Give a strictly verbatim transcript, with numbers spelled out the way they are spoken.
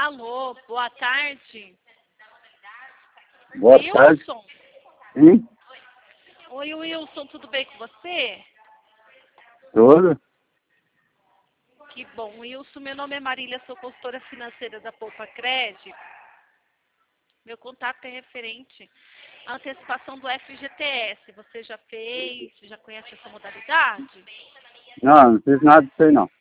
Alô, boa tarde. Boa tarde. Wilson? Sim, Oi, Wilson, tudo bem com você? tudo. Que bom, Wilson. Meu nome é Marília, sou consultora financeira da Poupa Crédito. Meu contato é referente à antecipação do F G T S. Você já fez? Já conhece essa modalidade? Não, não fiz nada disso aí não.